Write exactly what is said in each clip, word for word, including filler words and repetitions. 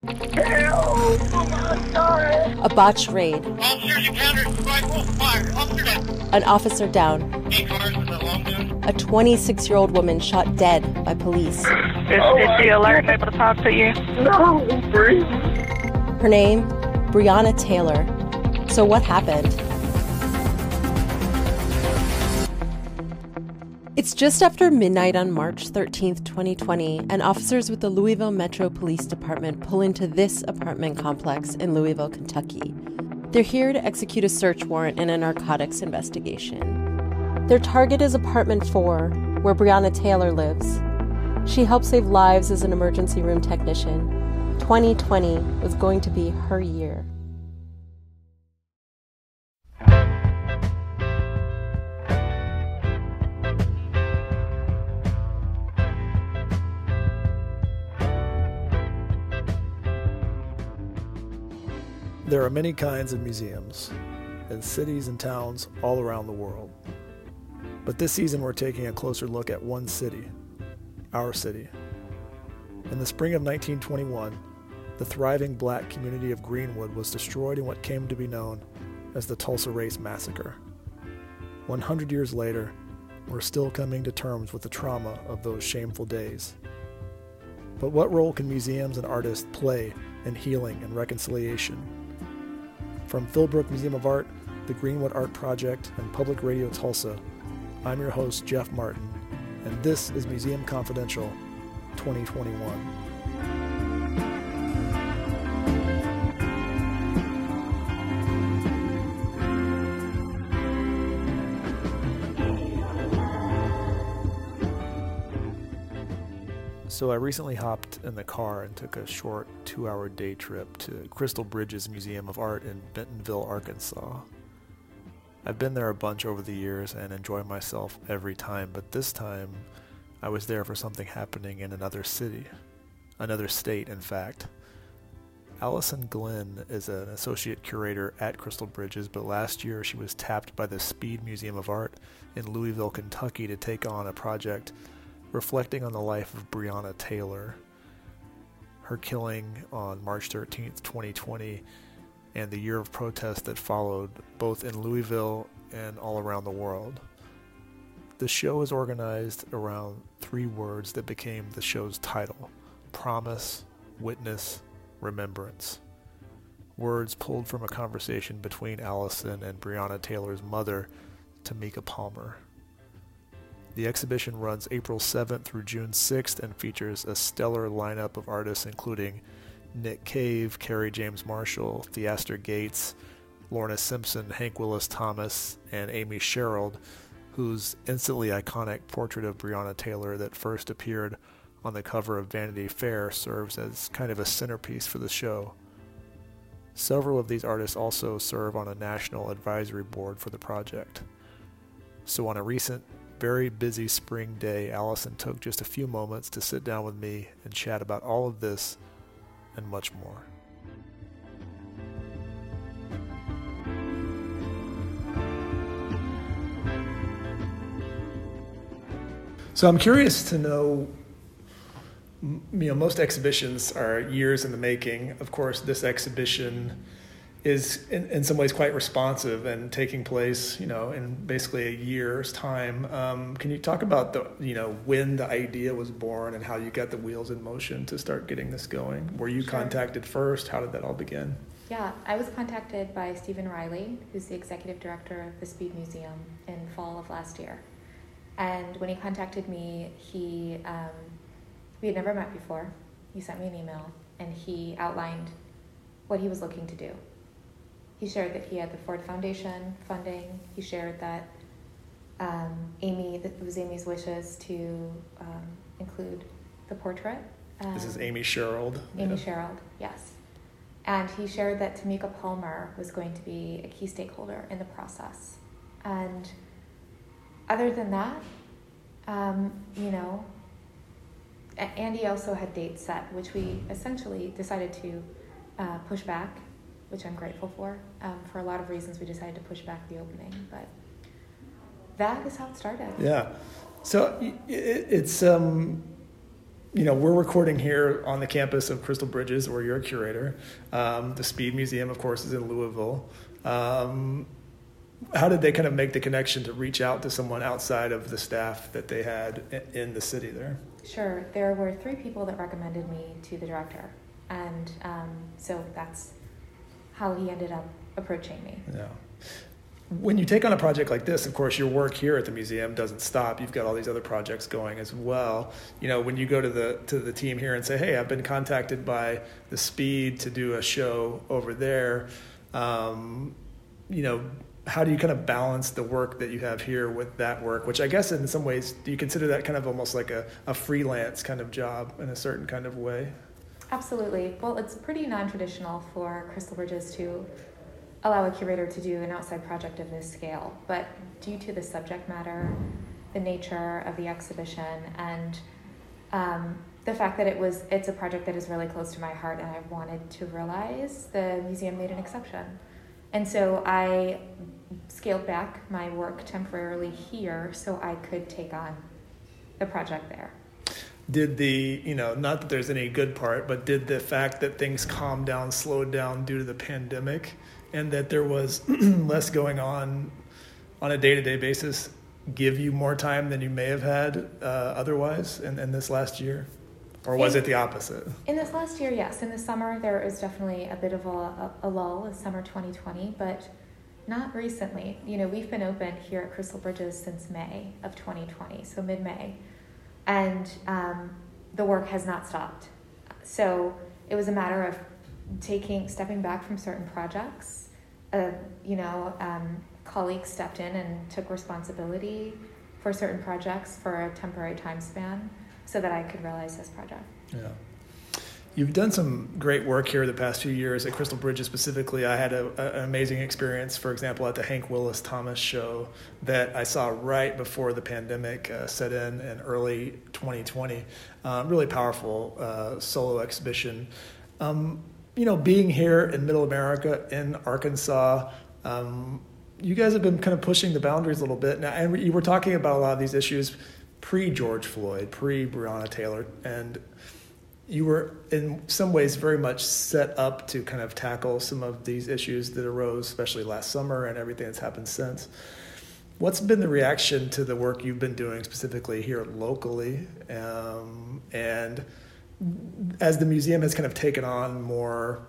Help! I'm sorry. A botched raid. Officers encountered rifle fire. Officer down. An officer down. Eight cars with a long gun. A twenty-six-year-old woman shot dead by police. Is, oh is the alert able to talk to you? No, breathe. Her name, Breonna Taylor. So what happened? It's just after midnight on March thirteenth, twenty twenty, and officers with the Louisville Metro Police Department pull into this apartment complex in Louisville, Kentucky. They're here to execute a search warrant in a narcotics investigation. Their target is apartment four, where Breonna Taylor lives. She helped save lives as an emergency room technician. twenty twenty was going to be her year. There are many kinds of museums in cities and towns all around the world. But this season we're taking a closer look at one city, our city. In the spring of nineteen twenty-one, the thriving black community of Greenwood was destroyed in what came to be known as the Tulsa Race Massacre. one hundred years later, we're still coming to terms with the trauma of those shameful days. But what role can museums and artists play in healing and reconciliation? From Philbrook Museum of Art, the Greenwood Art Project, and Public Radio Tulsa, I'm your host, Jeff Martin, and this is Museum Confidential twenty twenty-one. So I recently hopped in the car and took a short two-hour day trip to Crystal Bridges Museum of Art in Bentonville, Arkansas. I've been there a bunch over the years and enjoy myself every time, but this time I was there for something happening in another city, another state, in fact. Allison Glenn is an associate curator at Crystal Bridges, but last year she was tapped by the Speed Museum of Art in Louisville, Kentucky to take on a project reflecting on the life of Breonna Taylor, her killing on March thirteenth, twenty twenty, and the year of protest that followed, both in Louisville and all around the world. The show is organized around three words that became the show's title: promise, witness, remembrance. Words pulled from a conversation between Allison and Breonna Taylor's mother, Tamika Palmer. The exhibition runs April seventh through June sixth and features a stellar lineup of artists including Nick Cave, Kerry James Marshall, Theaster Gates, Lorna Simpson, Hank Willis Thomas, and Amy Sherald, whose instantly iconic portrait of Breonna Taylor that first appeared on the cover of Vanity Fair serves as kind of a centerpiece for the show. Several of these artists also serve on a national advisory board for the project. So on a recent, very busy spring day, Allison took just a few moments to sit down with me and chat about all of this and much more. So I'm curious to know, you know, most exhibitions are years in the making. Of course, this exhibition is in, in some ways quite responsive and taking place, you know, in basically a year's time. Um, can you talk about the, you know, when the idea was born and how you got the wheels in motion to start getting this going? Were you Sure. contacted first? How did that all begin? Yeah, I was contacted by Stephen Riley, who's the executive director of the Speed Museum, in fall of last year. And when he contacted me, he um, we had never met before. He sent me an email and he outlined what he was looking to do. He shared that he had the Ford Foundation funding. He shared that um, Amy, that it was Amy's wishes to um, include the portrait. Um, This is Amy Sherald. Amy yeah. Sherald, yes. And he shared that Tamika Palmer was going to be a key stakeholder in the process. And other than that, um, you know, Andy also had dates set, which we essentially decided to uh, push back, which I'm grateful for. Um, for a lot of reasons, we decided to push back the opening, but that is how it started. Yeah. So it, it's, um, you know, we're recording here on the campus of Crystal Bridges, where you're a curator. Um, the Speed Museum, of course, is in Louisville. Um, how did they kind of make the connection to reach out to someone outside of the staff that they had in the city there? Sure. There were three people that recommended me to the director. And um, so that's how he ended up approaching me. Yeah. When you take on a project like this, of course, your work here at the museum doesn't stop. You've got all these other projects going as well. You know, when you go to the to the team here and say, hey, I've been contacted by the Speed to do a show over there, um, you know, how do you kind of balance the work that you have here with that work, which I guess in some ways, do you consider that kind of almost like a, a freelance kind of job in a certain kind of way? Absolutely. Well, it's pretty non-traditional for Crystal Bridges to allow a curator to do an outside project of this scale, but due to the subject matter, the nature of the exhibition, and um, the fact that it was it's a project that is really close to my heart and I wanted to realize, the museum made an exception. And so I scaled back my work temporarily here so I could take on the project there. Did the, you know, not that there's any good part, but did the fact that things calmed down, slowed down due to the pandemic, and that there was less going on on a day-to-day basis give you more time than you may have had uh, otherwise in, in this last year? Or was in, it the opposite? In this last year, yes. In the summer, there is definitely a bit of a, a, a lull, as summer twenty twenty, but not recently. You know, we've been open here at Crystal Bridges since May of twenty twenty, so mid-May. And um, the work has not stopped. So it was a matter of taking, stepping back from certain projects. Uh, you know, um, colleagues stepped in and took responsibility for certain projects for a temporary time span so that I could realize this project. Yeah. You've done some great work here the past few years at Crystal Bridges specifically. I had a, a, an amazing experience, for example, at the Hank Willis Thomas show that I saw right before the pandemic uh, set in in early twenty twenty. Um, really powerful uh, solo exhibition. Um, you know, being here in Middle America, in Arkansas, um, you guys have been kind of pushing the boundaries a little bit. Now, and you were talking about a lot of these issues pre-George Floyd, pre-Breonna Taylor, and you were in some ways very much set up to kind of tackle some of these issues that arose, especially last summer and everything that's happened since. What's been the reaction to the work you've been doing specifically here locally? Um, and as the museum has kind of taken on more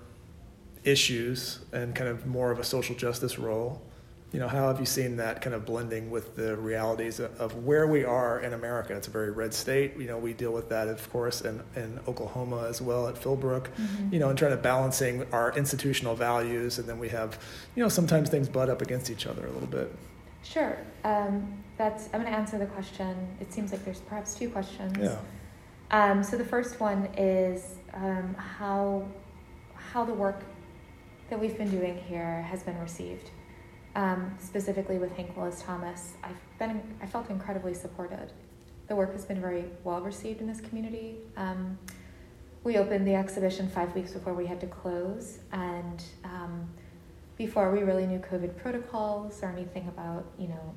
issues and kind of more of a social justice role, you know, how have you seen that kind of blending with the realities of, of where we are in America? It's a very red state. You know, we deal with that, of course, in, in Oklahoma as well at Philbrook, mm-hmm. you know, and trying to balancing our institutional values. And then we have, you know, sometimes things butt up against each other a little bit. Sure. Um, that's, I'm going to answer the question. It seems like there's perhaps two questions. Yeah. Um, so the first one is um, how, how the work that we've been doing here has been received. Um, specifically with Hank Willis Thomas, I've been, I felt incredibly supported. The work has been very well received in this community. Um, we opened the exhibition five weeks before we had to close, and um, before we really knew COVID protocols or anything about, you know,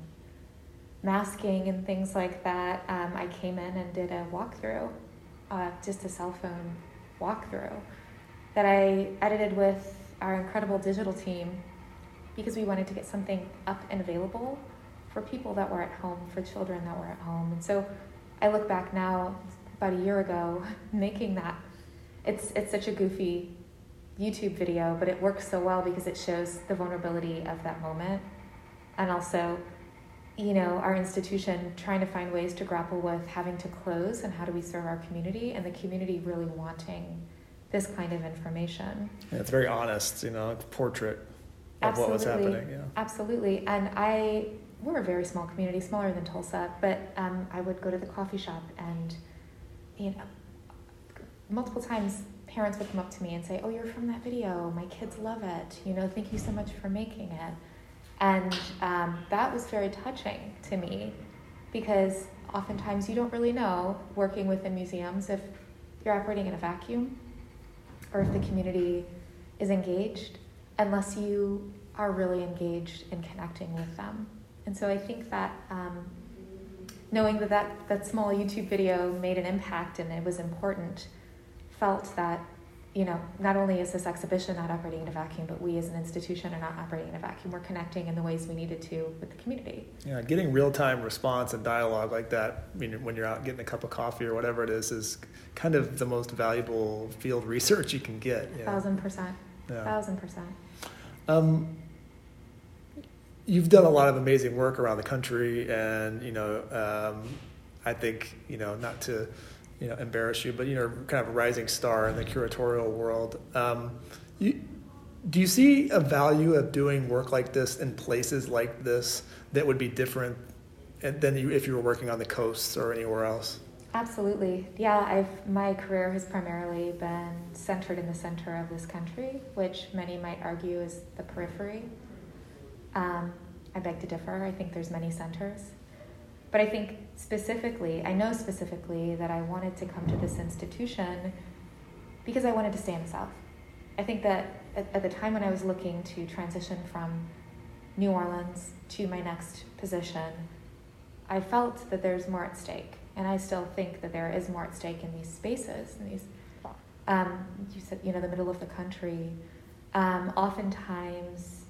masking and things like that, um, I came in and did a walkthrough, uh, just a cell phone walkthrough that I edited with our incredible digital team, because we wanted to get something up and available for people that were at home, for children that were at home. And so I look back now, about a year ago, making that. It's it's such a goofy YouTube video, but it works so well because it shows the vulnerability of that moment. And also, you know, our institution trying to find ways to grapple with having to close and how do we serve our community, and the community really wanting this kind of information. Yeah, it's very honest, you know, portrait of Absolutely. what was happening. Yeah. Absolutely. And I, we're a very small community, smaller than Tulsa, but um, I would go to the coffee shop and, you know, multiple times parents would come up to me and say, oh, you're from that video. My kids love it. You know, thank you so much for making it. And um, that was very touching to me, because oftentimes you don't really know, working within museums, if you're operating in a vacuum or if the community is engaged, unless you are really engaged in connecting with them. And so I think that um, knowing that, that that small YouTube video made an impact and it was important, felt that, you know, not only is this exhibition not operating in a vacuum, but we as an institution are not operating in a vacuum. We're connecting in the ways we needed to with the community. Yeah, getting real-time response and dialogue like that, I mean, when you're out getting a cup of coffee or whatever it is, is kind of the most valuable field research you can get. You know? Thousand percent. Yeah. Thousand percent. Um, you've done a lot of amazing work around the country, and you know, um, I think you know, not to you know embarrass you, but you know, kind of a rising star in the curatorial world. Um, you, do you see a value of doing work like this in places like this that would be different than you if you were working on the coasts or anywhere else? Absolutely. Yeah, I've my career has primarily been centered in the center of this country, which many might argue is the periphery. Um, I beg to differ. I think there's many centers. But I think specifically, I know specifically that I wanted to come to this institution because I wanted to stay in the South. I think that at, at the time when I was looking to transition from New Orleans to my next position, I felt that there's more at stake. And I still think that there is more at stake in these spaces, in these, um, you said, you know, the middle of the country. Um, oftentimes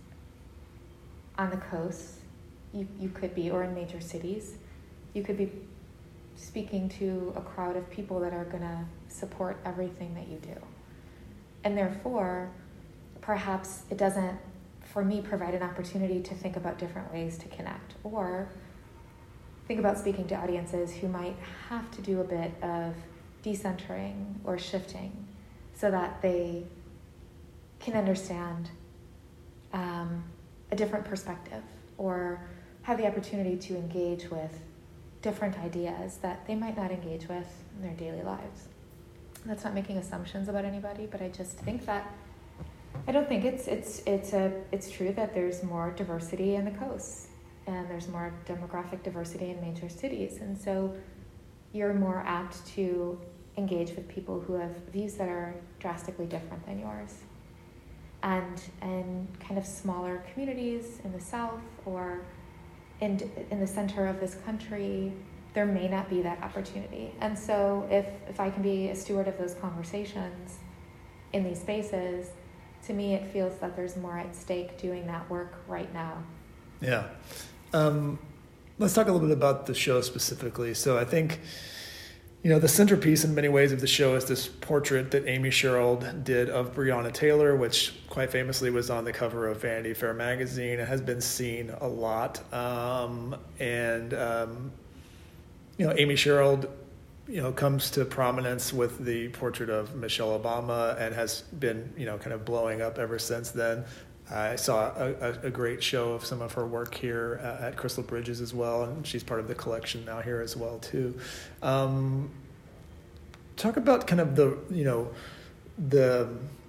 on the coast, you, you could be, or in major cities, you could be speaking to a crowd of people that are going to support everything that you do. And therefore, perhaps it doesn't, for me, provide an opportunity to think about different ways to connect, or think about speaking to audiences who might have to do a bit of decentering or shifting so that they can understand um, a different perspective, or have the opportunity to engage with different ideas that they might not engage with in their daily lives. That's not making assumptions about anybody, but I just think that I don't think it's it's it's a it's true that there's more diversity in the coasts. And there's more demographic diversity in major cities. And so you're more apt to engage with people who have views that are drastically different than yours. And in kind of smaller communities in the South or in, in the center of this country, there may not be that opportunity. And so if, if I can be a steward of those conversations in these spaces, to me it feels that there's more at stake doing that work right now. Yeah. Um, let's talk a little bit about the show specifically. So I think, you know, the centerpiece in many ways of the show is this portrait that Amy Sherald did of Breonna Taylor, which quite famously was on the cover of Vanity Fair magazine and has been seen a lot. Um, and, um, you know, Amy Sherald, you know, comes to prominence with the portrait of Michelle Obama and has been, you know, kind of blowing up ever since then. I saw a, a great show of some of her work here uh, at Crystal Bridges as well, and she's part of the collection now here as well too. Um, talk about kind of the, you know, the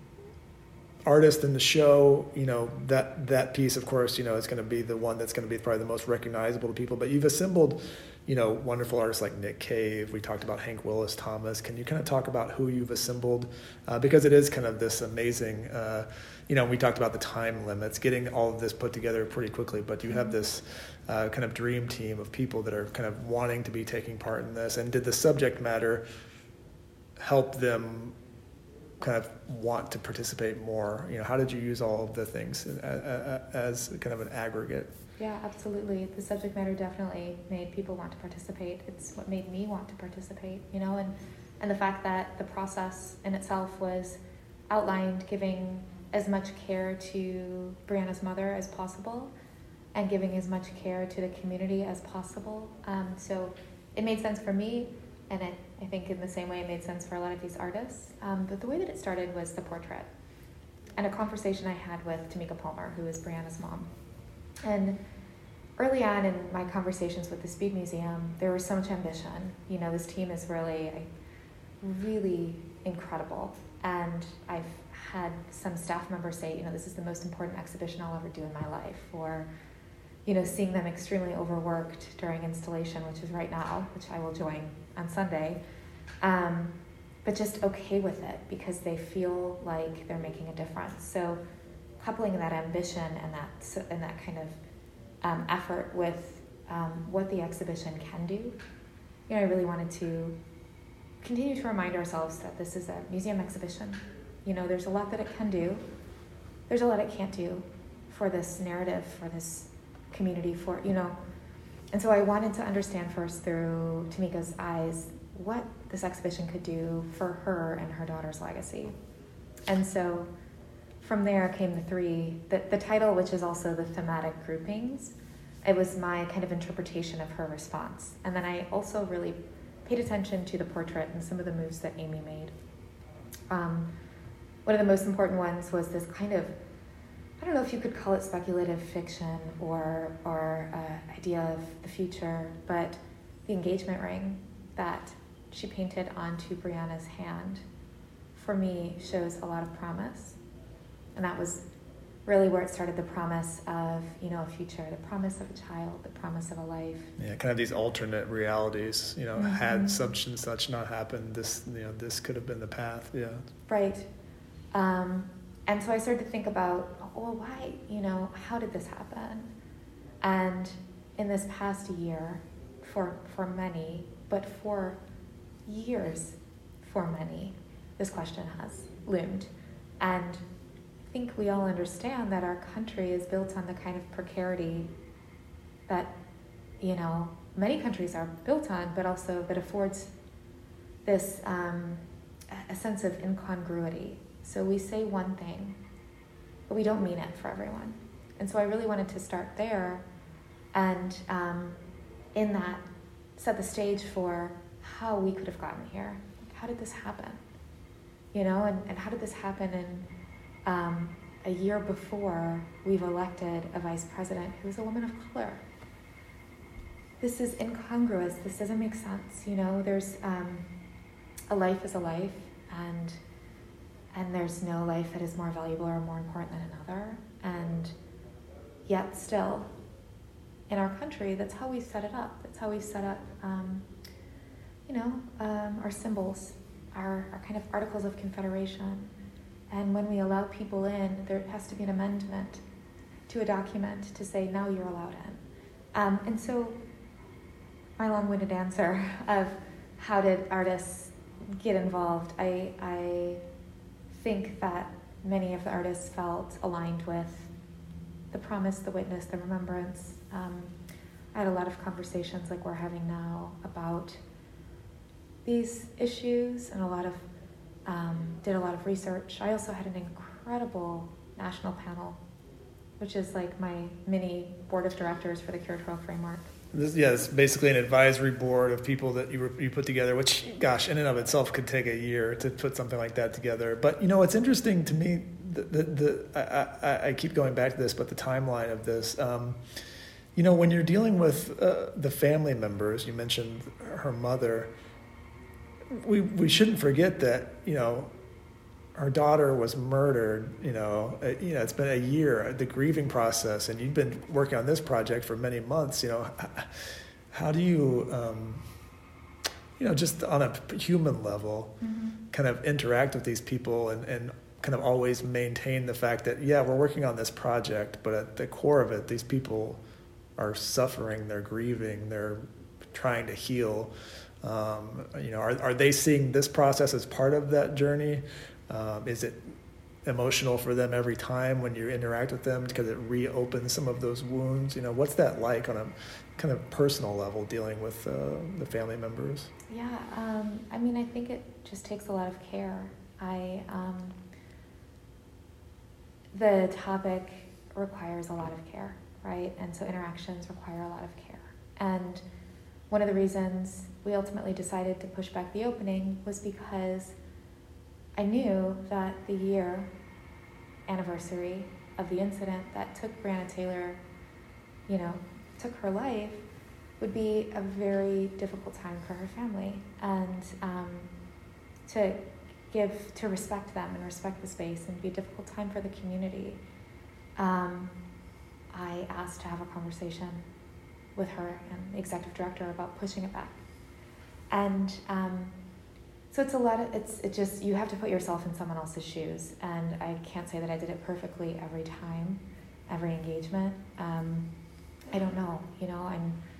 artist in the show. You know, that that piece, of course, you know, is going to be the one that's going to be probably the most recognizable to people. But you've assembled, you know, wonderful artists like Nick Cave. We talked about Hank Willis Thomas. Can you kind of talk about who you've assembled? Uh, because it is kind of this amazing, uh, you know, we talked about the time limits, getting all of this put together pretty quickly, but you have this uh, kind of dream team of people that are kind of wanting to be taking part in this. And did the subject matter help them kind of want to participate more? You know, how did you use all of the things as kind of an aggregate? Yeah, absolutely. The subject matter definitely made people want to participate. It's what made me want to participate, you know, and, and the fact that the process in itself was outlined, giving as much care to Breonna's mother as possible and giving as much care to the community as possible. Um, so it made sense for me, and it, I think in the same way it made sense for a lot of these artists. Um, but the way that it started was the portrait and a conversation I had with Tamika Palmer, who is Breonna's mom. And early on in my conversations with the Speed Museum, there was so much ambition. You know, this team is really, really incredible. And I've had some staff members say, you know, this is the most important exhibition I'll ever do in my life. Or, you know, seeing them extremely overworked during installation, which is right now, which I will join on Sunday. Um, but just okay with it because they feel like they're making a difference. So coupling that ambition and that and that kind of um, effort with um, what the exhibition can do. You know, I really wanted to continue to remind ourselves that this is a museum exhibition. You know, there's a lot that it can do. There's a lot it can't do for this narrative, for this community, for, you know. And so I wanted to understand first through Tamika's eyes what this exhibition could do for her and her daughter's legacy. And so from there came the three, the, the title, which is also the thematic groupings. It was my kind of interpretation of her response. And then I also really paid attention to the portrait and some of the moves that Amy made. Um, one of the most important ones was this kind of, I don't know if you could call it speculative fiction or or uh, idea of the future, but the engagement ring that she painted onto Brianna's hand, for me, shows a lot of promise. And that was really where it started, the promise of, you know, a future, the promise of a child, the promise of a life. Yeah, kind of these alternate realities, you know, Mm-hmm. had such and such not happened, this, you know, this could have been the path, yeah. Right. Um, and so I started to think about, well, why, you know, how did this happen? And in this past year, for for many, but for years for many, this question has loomed. And I think we all understand that our country is built on the kind of precarity that, you know, many countries are built on, but also that affords this um, a sense of incongruity. So we say one thing, but we don't mean it for everyone. And so I really wanted to start there and um, in that set the stage for how we could have gotten here. How did this happen? You know, and, and how did this happen in um, a year before we've elected a vice president who's a woman of color? This is incongruous. This doesn't make sense. You know, there's um, a life is a life, and and there's no life that is more valuable or more important than another. And yet still, in our country, that's how we set it up. That's how we set up, um, you know, um, our symbols, our, our kind of articles of confederation. And when we allow people in, there has to be an amendment to a document to say, now you're allowed in. Um, and so my long-winded answer of how did artists get involved, I, I think that many of the artists felt aligned with the promise, the witness, the remembrance. Um, I had a lot of conversations like we're having now about these issues, and a lot of um, did a lot of research. I also had an incredible national panel, which is like my mini board of directors for the curatorial framework. This, yeah, it's basically an advisory board of people that you you put together, which, gosh, in and of itself could take a year to put something like that together. But, you know, it's interesting to me, the, the, the I, I, I keep going back to this, but the timeline of this, um, you know, when you're dealing with uh, the family members, you mentioned her mother, we we shouldn't forget that, you know, her daughter was murdered, you know, uh, you know, it's been a year, the grieving process, and you've been working on this project for many months, you know, how do you, um, you know, just on a human level, mm-hmm. kind of interact with these people and, and kind of always maintain the fact that, yeah, we're working on this project, but at the core of it, these people are suffering, they're grieving, they're trying to heal. Um, you know, are are they seeing this process as part of that journey? Um, is it emotional for them every time when you interact with them because it reopens some of those wounds? You know, what's that like on a kind of personal level dealing with uh, the family members? Yeah, um, I mean, I think it just takes a lot of care. I um, the topic requires a lot of care, right? And so interactions require a lot of care. And one of the reasons we ultimately decided to push back the opening was because I knew that the year anniversary of the incident that took Breonna Taylor, you know, took her life, would be a very difficult time for her family. And um, to give, to respect them and respect the space and be a difficult time for the community, um, I asked to have a conversation with her and the executive director about pushing it back. And um, so it's a lot of, it's it just, you have to put yourself in someone else's shoes. And I can't say that I did it perfectly every time, every engagement. Um, I don't know, you know, I'm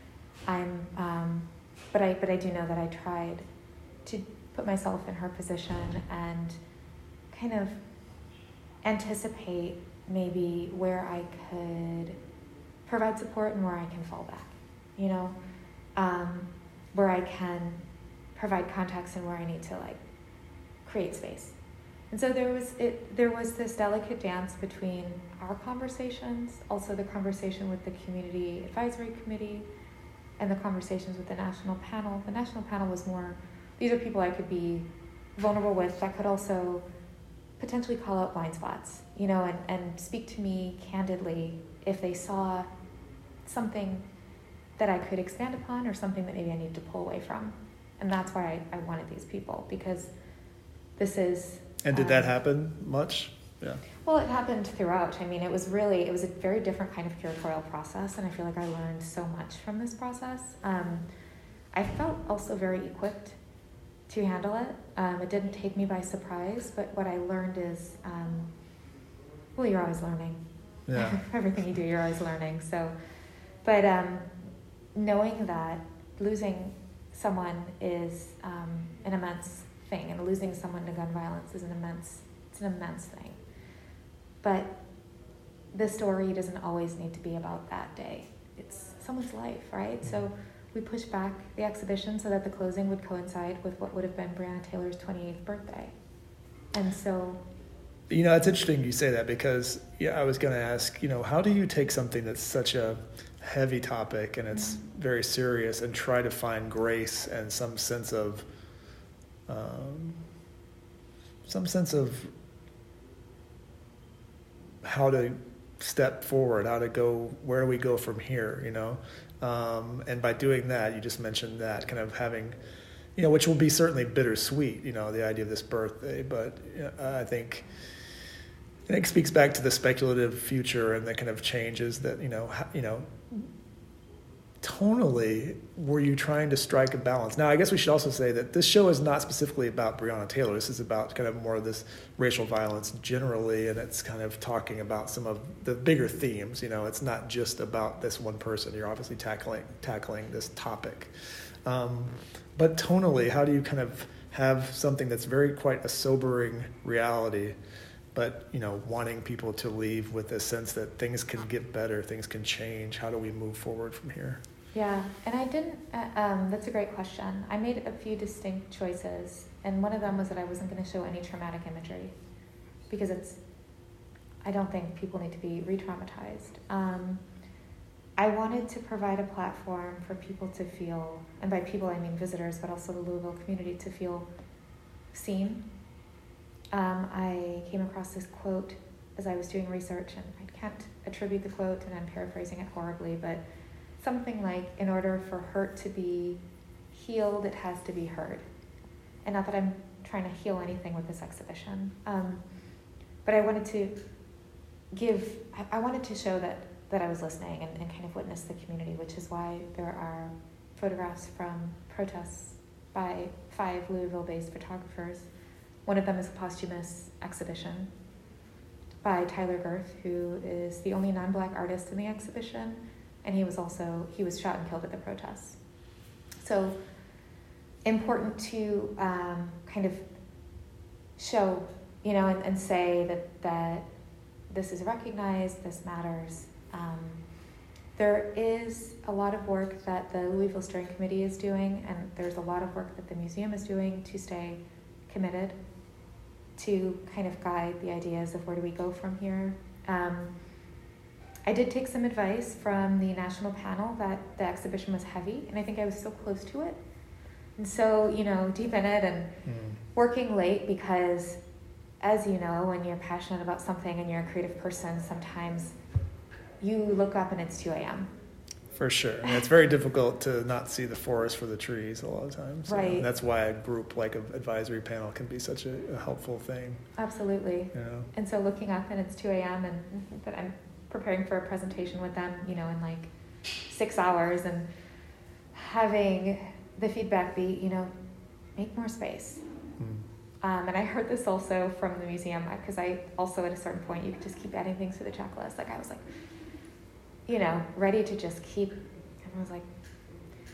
I'm, um, but I, but I do know that I tried to put myself in her position and kind of anticipate maybe where I could provide support and where I can fall back, you know, um, where I can provide context and where I need to like create space. And so there was it. There was this delicate dance between our conversations, also the conversation with the Community Advisory Committee, and the conversations with the national panel. The national panel was more, these are people I could be vulnerable with that could also potentially call out blind spots, you know, and, and speak to me candidly if they saw something that I could expand upon or something that maybe I needed to pull away from. And that's why I, I wanted these people, because this is... And did um, that happen much? Yeah. Well, it happened throughout. I mean, it was really, it was a very different kind of curatorial process, and I feel like I learned so much from this process. Um, I felt also very equipped to handle it. Um, it didn't take me by surprise, but what I learned is, um, well, you're always learning. Yeah. Everything you do, you're always learning. So, but um, knowing that losing someone is um, an immense thing, and losing someone to gun violence is an immense, it's an immense thing. But the story doesn't always need to be about that day. It's someone's life, right? So we pushed back the exhibition so that the closing would coincide with what would have been Breonna Taylor's twenty-eighth birthday. And so... You know, it's interesting you say that, because yeah, I was going to ask, you know, how do you take something that's such a heavy topic and it's mm-hmm. very serious and try to find grace and some sense of, um, some sense of how to step forward, how to go, where do we go from here, you know? Um, and by doing that, you just mentioned that kind of having, you know, which will be certainly bittersweet, you know, the idea of this birthday, but uh, I think, I think it speaks back to the speculative future and the kind of changes that, you know, you know, tonally, were you trying to strike a balance? Now, I guess we should also say that this show is not specifically about Breonna Taylor. This is about kind of more of this racial violence generally, and it's kind of talking about some of the bigger themes. You know, it's not just about this one person. You're obviously tackling tackling this topic. Um, but tonally, how do you kind of have something that's very quite a sobering reality, but, you know, wanting people to leave with a sense that things can get better, things can change? How do we move forward from here? Yeah, and I didn't, uh, um, that's a great question. I made a few distinct choices, and one of them was that I wasn't going to show any traumatic imagery, because it's, I don't think people need to be re-traumatized. Um, I wanted to provide a platform for people to feel, and by people I mean visitors, but also the Louisville community, to feel seen. Um, I came across this quote as I was doing research, and I can't attribute the quote, and I'm paraphrasing it horribly, but something like, in order for hurt to be healed, it has to be heard. And not that I'm trying to heal anything with this exhibition, um, but I wanted to give, I, I wanted to show that, that I was listening and, and kind of witness the community, which is why there are photographs from protests by five Louisville-based photographers. One of them is a posthumous exhibition by Tyler Girth, who is the only non-Black artist in the exhibition, and he was also, he was shot and killed at the protests. So important to um, kind of show, you know, and, and say that, that this is recognized, this matters. Um, there is a lot of work that the Louisville Steering Committee is doing, and there's a lot of work that the museum is doing to stay committed, to kind of guide the ideas of where do we go from here. Um, I did take some advice from the national panel that the exhibition was heavy, and I think I was so close to it. And so, you know, deep in it and mm. working late, because as you know, when you're passionate about something and you're a creative person, sometimes you look up and it's two a.m. For sure. I mean, it's very difficult to not see the forest for the trees a lot of times. Right. And that's why a group like an advisory panel can be such a, a helpful thing. Absolutely. You know? And so looking up and it's two a.m. and that I'm preparing for a presentation with them, you know, in like six hours and having the feedback be, you know, make more space. Hmm. Um, and I heard this also from the museum, because I also at a certain point, you could just keep adding things to the checklist. Like I was like, you know, ready to just keep, everyone was like,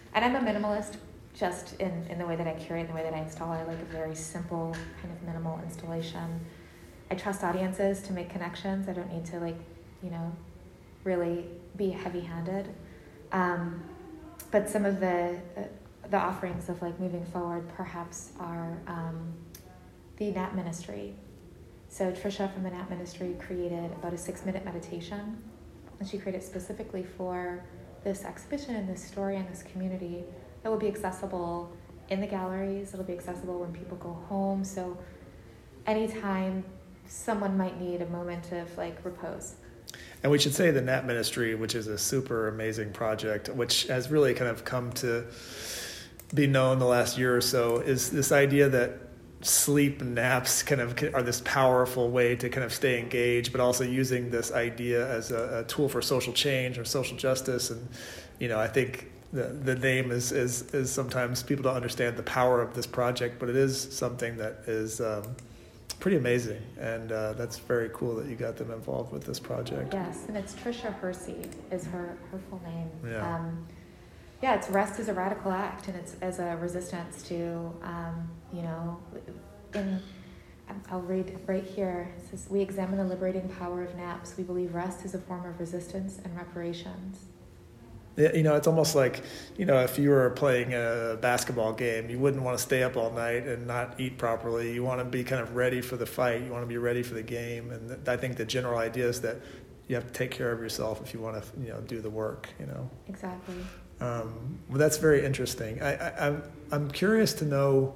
and I'm a minimalist just in, in the way that I curate and the way that I install. I like a very simple kind of minimal installation. I trust audiences to make connections. I don't need to like, you know, really be heavy-handed. Um, but some of the uh, the offerings of like moving forward perhaps are um, the Nap Ministry. So Trisha from the Nap Ministry created about a six-minute meditation, and she created specifically for this exhibition and this story and this community that will be accessible in the galleries. It'll be accessible when people go home. So anytime someone might need a moment of like repose. And we should say the Nap Ministry, which is a super amazing project, which has really kind of come to be known the last year or so, is this idea that sleep and naps kind of are this powerful way to kind of stay engaged, but also using this idea as a, a tool for social change or social justice. And, you know, I think the the name is, is, is sometimes people don't understand the power of this project, but it is something that is um, pretty amazing. And uh, that's very cool that you got them involved with this project. Yes, and it's Trisha Hersey is her, her full name. Yeah. Um, yeah, it's rest is a radical act, and it's as a resistance to, um, you know, in, I'll read right here. It says, we examine the liberating power of naps. We believe rest is a form of resistance and reparations. Yeah, you know, it's almost like, you know, if you were playing a basketball game, you wouldn't want to stay up all night and not eat properly. You want to be kind of ready for the fight. You want to be ready for the game. And I think the general idea is that you have to take care of yourself if you want to, you know, do the work, you know. Exactly. Um, well, that's very interesting. I, I, I'm I'm curious to know,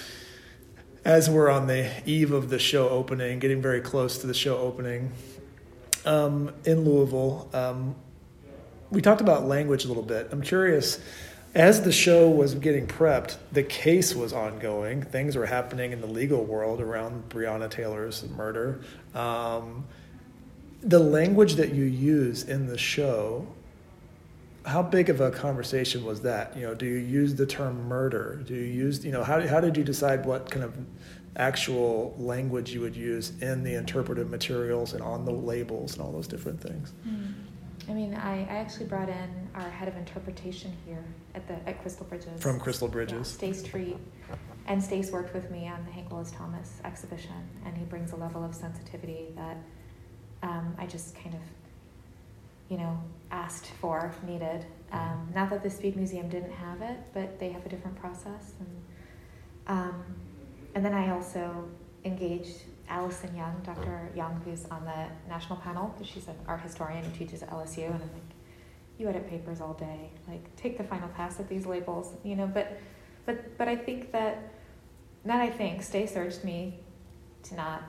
as we're on the eve of the show opening, getting very close to the show opening um, in Louisville, um, we talked about language a little bit. I'm curious, as the show was getting prepped, the case was ongoing. Things were happening in the legal world around Breonna Taylor's murder. Um, the language that you use in the show, how big of a conversation was that? You know, do you use the term murder? Do you use, you know, how, how did you decide what kind of actual language you would use in the interpretive materials and on the labels and all those different things? Mm. I mean, I, I actually brought in our head of interpretation here at the at Crystal Bridges. From Crystal Bridges. Yeah, Stace Treat. And Stace worked with me on the Hank Willis Thomas exhibition, and he brings a level of sensitivity that um, I just kind of, you know, asked for, needed. Um, not that the Speed Museum didn't have it, but they have a different process. And um, and then I also engaged Allison Young, Doctor Young, who's on the national panel. She's an art historian who teaches at L S U, and I'm like, you edit papers all day. Like, take the final pass at these labels, you know. But, but, but I think that, not I think, Stace urged me to not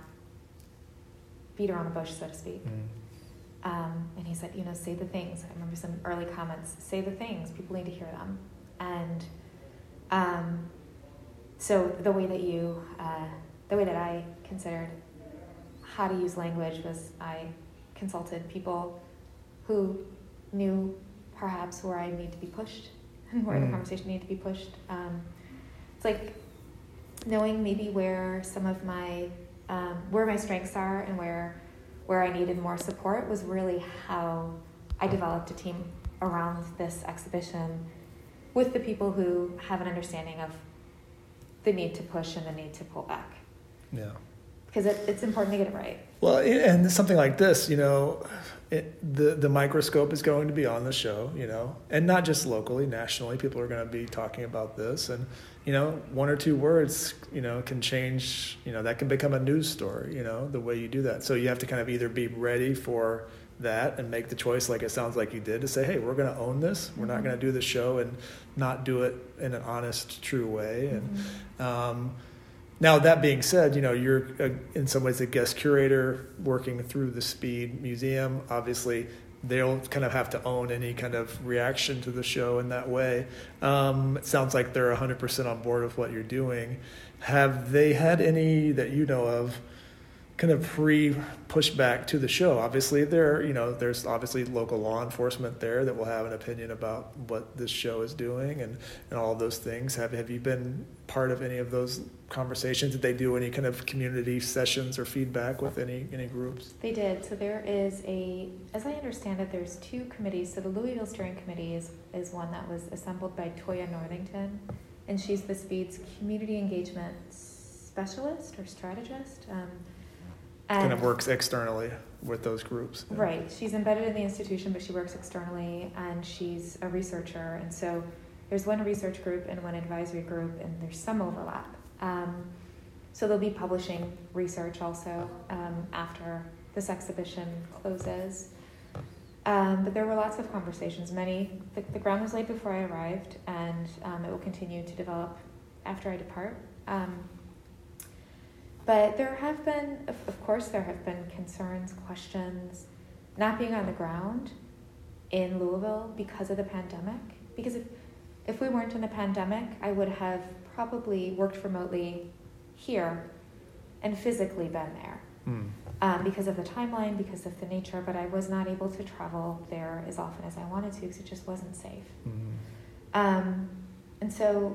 beat around the bush, so to speak. Mm. Um, and he said, you know, say the things. I remember some early comments. Say the things. People need to hear them. And um, so the way that you, uh, the way that I considered how to use language was I consulted people who knew perhaps where I need to be pushed and where mm. the conversation needed to be pushed. Um, it's like knowing maybe where some of my, um, where my strengths are and where where I needed more support was really how I developed a team around this exhibition with the people who have an understanding of the need to push and the need to pull back. Yeah. Because it, it's important to get it right. Well, and something like this, you know, it, the the microscope is going to be on the show, you know, and not just locally, nationally. People are going to be talking about this, and you know, one or two words, you know, can change. You know, that can become a news story. You know, the way you do that. So you have to kind of either be ready for that and make the choice, like it sounds like you did, to say, hey, we're going to own this. We're mm-hmm. not going to do the show and not do it in an honest, true way, and. Mm-hmm. Um, Now, that being said, you know, you're a, in some ways a guest curator working through the Speed Museum. Obviously, they'll kind of have to own any kind of reaction to the show in that way. Um, it sounds like they're one hundred percent on board with what you're doing. Have they had any, that you know of, kind of pre-pushback to the show. Obviously, there, you know, there's obviously local law enforcement there that will have an opinion about what this show is doing and, and all of those things. Have Have you been part of any of those conversations? Did they do any kind of community sessions or feedback with any any groups? They did. So there is a, as I understand it, there's two committees. So the Louisville Steering Committee is, is one that was assembled by Toya Northington, and she's the Speed's community engagement specialist or strategist. Um, And, kind of works externally with those groups. Yeah. Right. She's embedded in the institution, but she works externally, and she's a researcher. And so there's one research group and one advisory group, and there's some overlap. Um, so they'll be publishing research also um, after this exhibition closes. Um, but there were lots of conversations. Many, the, the ground was laid before I arrived, and um, it will continue to develop after I depart. Um, But there have been, of, of course, there have been concerns, questions, not being on the ground in Louisville because of the pandemic. Because if, if we weren't in the pandemic, I would have probably worked remotely here and physically been there mm. um, because of the timeline, because of the nature, but I was not able to travel there as often as I wanted to because it just wasn't safe. Mm. Um, and so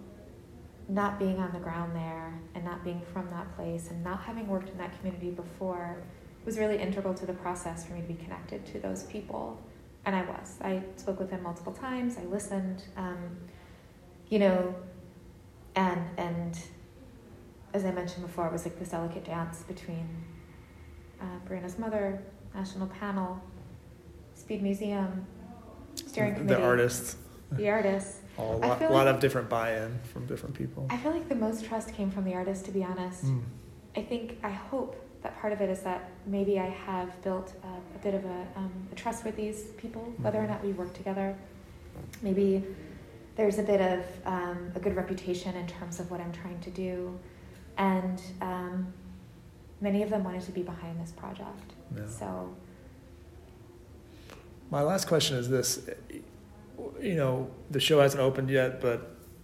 not being on the ground there and not being from that place and not having worked in that community before was really integral to the process for me to be connected to those people. And I was. I spoke with them multiple times. I listened, um, you know, and and as I mentioned before, it was like this delicate dance between uh, Brianna's mother, national panel, Speed Museum, steering committee. The artists. The artists. A lot, like, lot of different buy-in from different people. I feel like the most trust came from the artists, to be honest. Mm. I think, I hope that part of it is that maybe I have built a, a bit of a, um, a trust with these people, whether or not we work together. Maybe there's a bit of um, a good reputation in terms of what I'm trying to do. And um, many of them wanted to be behind this project. Yeah. So, my last question is this. You know, the show hasn't opened yet, but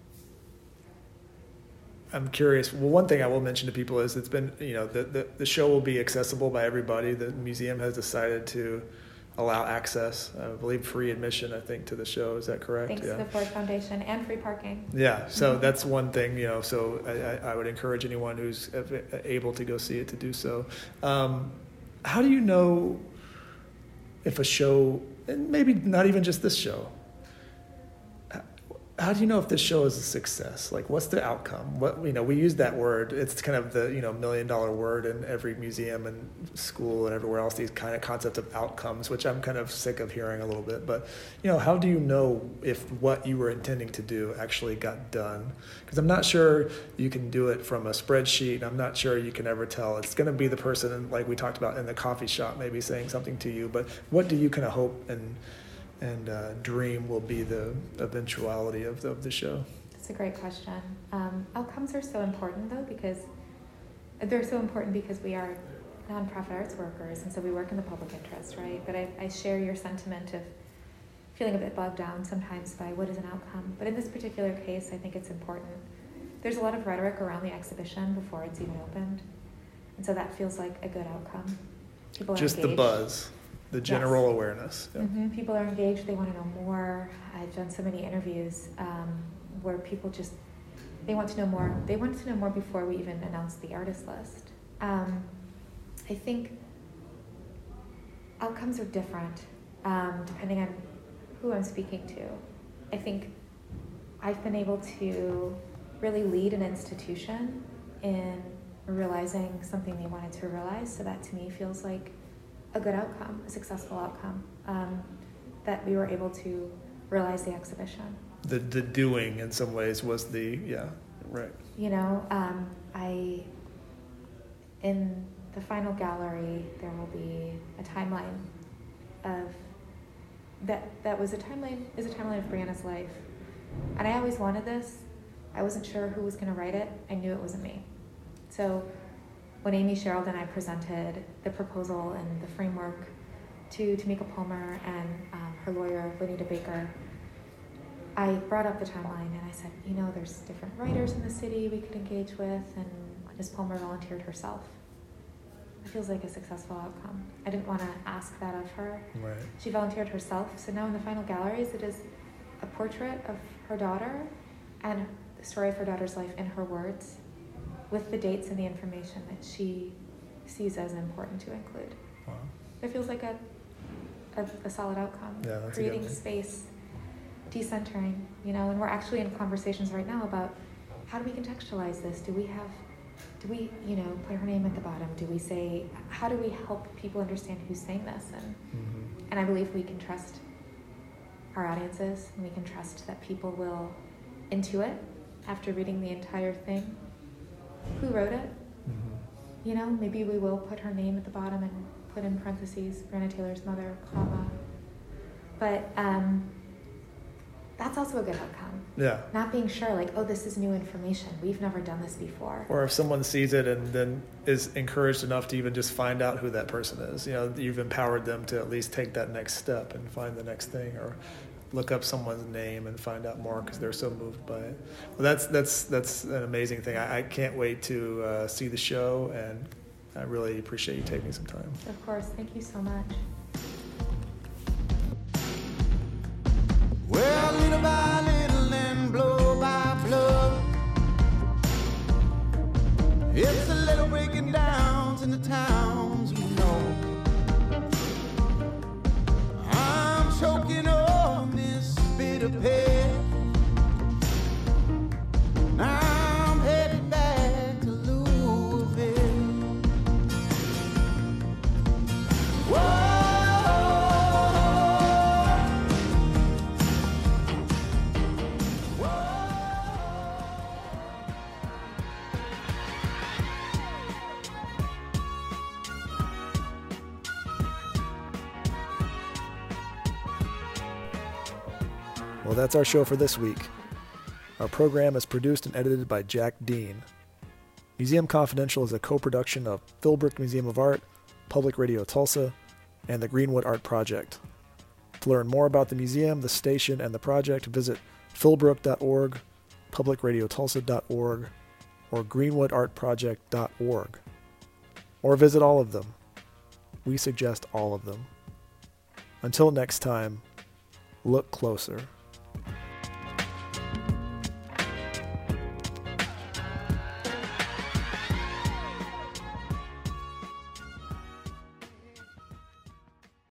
I'm curious. Well, one thing I will mention to people is it's been, you know, the, the, the show will be accessible by everybody. The museum has decided to allow access, I believe free admission, I think, to the show. Is that correct? thanks yeah. to the Ford Foundation and free parking. Yeah, so Mm-hmm. that's one thing, you know, so I, I would encourage anyone who's able to go see it to do so. Um, how do you know if a show, and maybe not even just this show, how do you know if this show is a success? Like, what's the outcome? What, you know, we use that word. It's kind of the, you know, million dollar word in every museum and school and everywhere else, these kind of concepts of outcomes, which I'm kind of sick of hearing a little bit. But, you know, how do you know if what you were intending to do actually got done? Because I'm not sure you can do it from a spreadsheet. I'm not sure you can ever tell. It's going to be the person, like we talked about in the coffee shop, maybe saying something to you. But what do you kind of hope and and uh, dream will be the eventuality of the, of the show? That's a great question. Um, outcomes are so important, though, because they're so important because we are nonprofit arts workers, and so we work in the public interest, right? But I, I share your sentiment of feeling a bit bogged down sometimes by what is an outcome. But in this particular case, I think it's important. There's a lot of rhetoric around the exhibition before it's even opened, and so that feels like a good outcome. People are Just engaged. the buzz. The general Yes. awareness. Yeah. Mm-hmm. People are engaged. They want to know more. I've done so many interviews um, where people just, they want to know more. They wanted to know more before we even announced the artist list. Um, I think outcomes are different um, depending on who I'm speaking to. I think I've been able to really lead an institution in realizing something they wanted to realize. So that to me feels like a good outcome, a successful outcome, um, that we were able to realize the exhibition. The the doing in some ways was the, yeah, right. You know, um, I, in the final gallery, there will be a timeline of, that that was a timeline, is a timeline of Brianna's life. And I always wanted this. I wasn't sure who was gonna write it. I knew it wasn't me. So when Amy Sherald and I presented the proposal and the framework to Tamika Palmer and um, her lawyer, Lenita Baker, I brought up the timeline and I said, you know, there's different writers in the city we could engage with, and Miz Palmer volunteered herself. it feels like a successful outcome. I didn't want to ask that of her. Right. She volunteered herself, so now in the final galleries, it is a portrait of her daughter and the story of her daughter's life in her words, with the dates and the information that she sees as important to include. Wow. It feels like a a, a solid outcome. Yeah, that's Creating a good thing. space, decentering, you know, and we're actually in conversations right now about how do we contextualize this? Do we have, do we, you know, put her name at the bottom? Do we say, how do we help people understand who's saying this? And Mm-hmm. and I believe we can trust our audiences, and we can trust that people will intuit after reading the entire thing who wrote it. Mm-hmm. You know, maybe we will put her name at the bottom and put in parentheses, Breonna Taylor's mother, comma. But um, that's also a good outcome. Yeah. Not being sure, like, oh, this is new information. We've never done this before. Or if someone sees it and then is encouraged enough to even just find out who that person is, you know, you've empowered them to at least take that next step and find the next thing, or look up someone's name and find out more because they're so moved by it. Well, that's that's that's an amazing thing. I, I can't wait to uh, see the show, and I really appreciate you taking some time. Of course. Thank you so much. Well, little by little and blow by blow, it's a little breaking down in the towns we know. I'm choking on this bitter pill. I'm headed back to Louisville. Whoa. Well, that's our show for this week. Our program is produced and edited by Jack Dean. Museum Confidential is a co-production of Philbrook Museum of Art, Public Radio Tulsa, and the Greenwood Art Project. To learn more about the museum, the station, and the project, visit philbrook dot org, public radio tulsa dot org, or greenwood art project dot org. Or visit all of them. We suggest all of them. Until next time, look closer.